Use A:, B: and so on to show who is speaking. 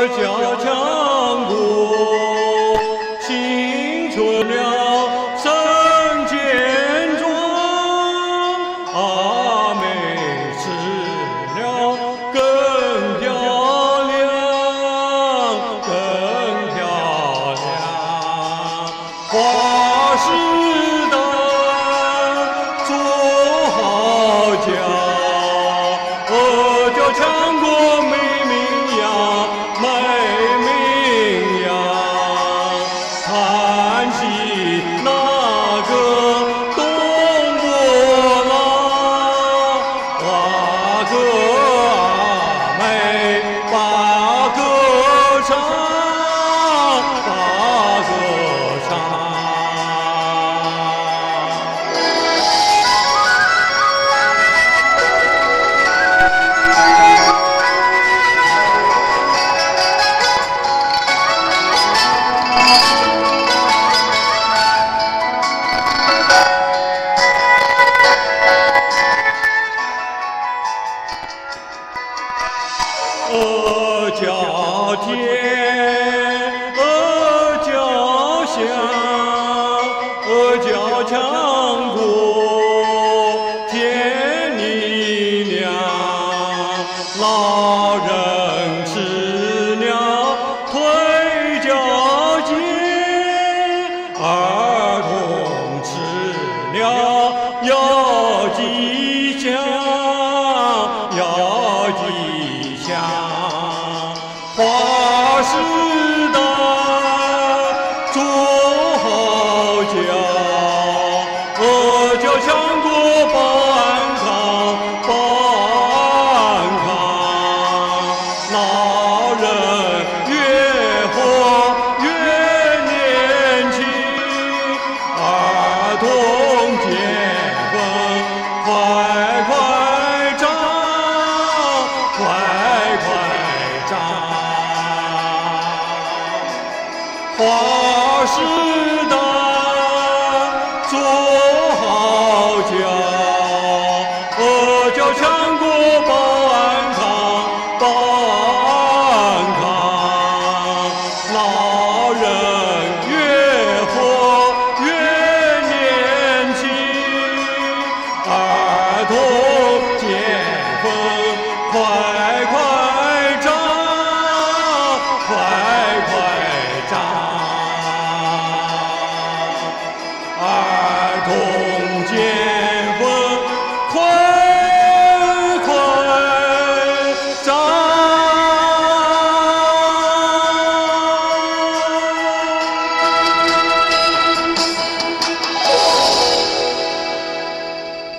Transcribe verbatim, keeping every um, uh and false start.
A: 家强国，青春了胜健壮，阿妹吃了更漂亮，更漂亮。花时代做好家，我叫强国美名扬，美名扬。叹息那个东伯郎，哇个阿妹把歌唱，把歌唱。阿胶田，阿胶乡，阿胶强国，天你亮。老人吃了腿脚健，儿童吃了要吉祥，要吉祥。花时代做好家，阿胶强国保安康，保安康。老人越活越年轻，儿童结婚快快长，快快长。花时